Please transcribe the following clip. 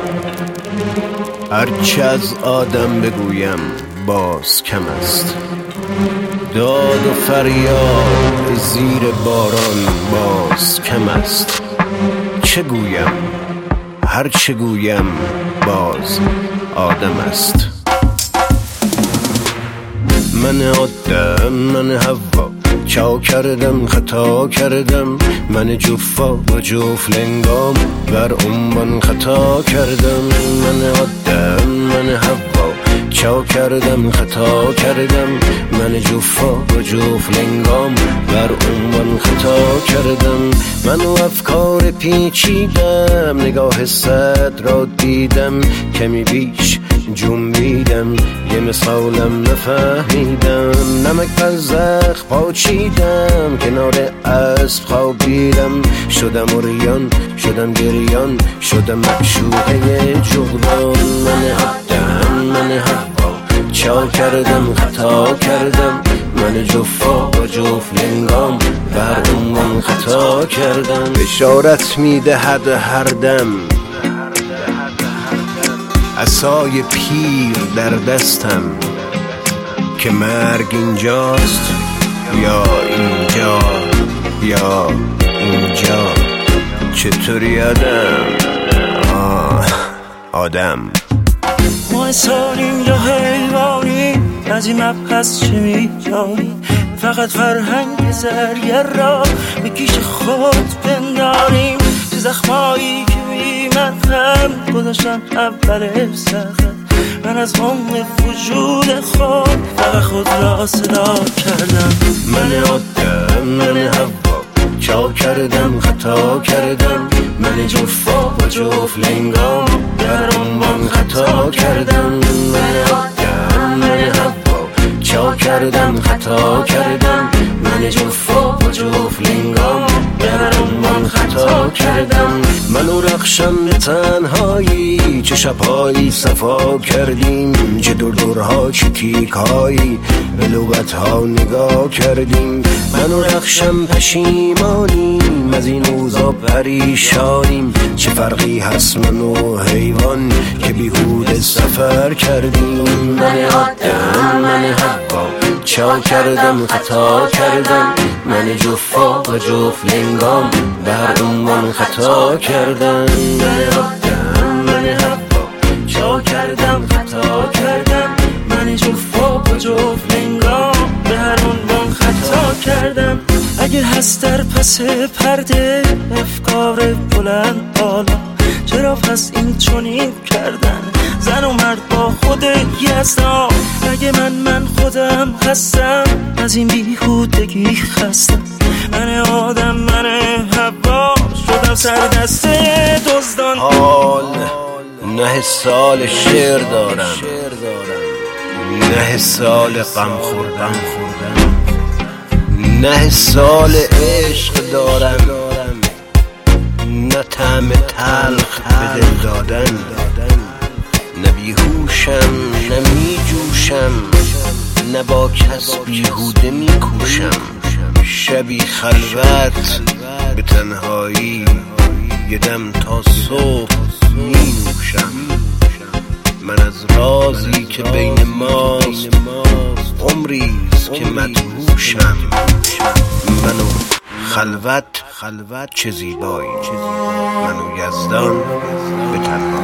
هرچه از آدم بگویم باز کم است، داد و فریاد زیر باران باز کم است. چه گویم هر چه گویم باز آدم است. من آدم من هوا چا کردم خطا کردم، من جفا و جفلنگام بر عنوان خطا کردم. من آدم من هوا چا کردم خطا کردم، من جفا و جفلنگام بر عنوان خطا کردم. من و افکار پیچیدم، نگاه صد را دیدم، کمی بیش جنبیدم، یه مثالم نفهمیدم. نمک بر زخم پاچیدم، کنار اسب خوابیدم، شدم عریان شدم گریان، شدم معشوقه جغدان. من آدم من هوا چا کردم خطا کردم، من جفا و جفلنگام بر عنوان خطا کردم. بشارت میدهد هر دم عصای پیر در دستم، که مرگ اینجاست یا اینجا یا اینجا. چطوری آدم ما انسانیم یا حیوانی، از این مبحث چه می‌دانی؟ فقط فرهنگ زرگر را به کیش خود بنداریم، چه زخمایی که بی مرهم گذاشتن اول سخت. من از عمق وجود خود فقط خود را صدا کردم. من آدم من هوا چا کردم خطا کردم، من جفا و جفلنگام در عنوان خطا کردم. من آدم من هوا چا کردم خطا کردم، من جفا و جفلنگام در عنوان خطا کردم. منو رخشم به تنهایی، چه شبهایی صفا کردیم، چه دورها چه تیکهایی به لغتها نگاه کردیم. منو رخشم پشیمانیم، از این اوضاع پریشانیم، چه فرقی هست من و حیوان که بیهوده سفر کردیم. من آدم من هوا چا کردم خطا کردم، من جفا و جفلنگام بر عنوان خطا کردم. من آدم من هوا چا کردم خطا کردم، من جفا و جفلنگام بر عنوان خطا کردم. اگه هست در پس پرده افکار بلند بالا، چرا پس این چنین کردن زن و مرد با خود یزدا؟ اگه من خودم هستم، از این بیهودگی خستم. من آدم من هوا شدم سر دسته دزدان. حال نه سال شعر دارم، نه سال غم خوردم، نه سال عشق دارم، نه طعم تلخ به دل دادن. نه بیهوشم نه می جوشم، نه با کس بیهوده می کوشم. شبی خلوت به تنهایی، یه دم تا صبح می نوشم. من از رازی که بین ماست عمریست که مدهوشم. منو خلوت چه زیبایی، منو یزدان به تنهایی.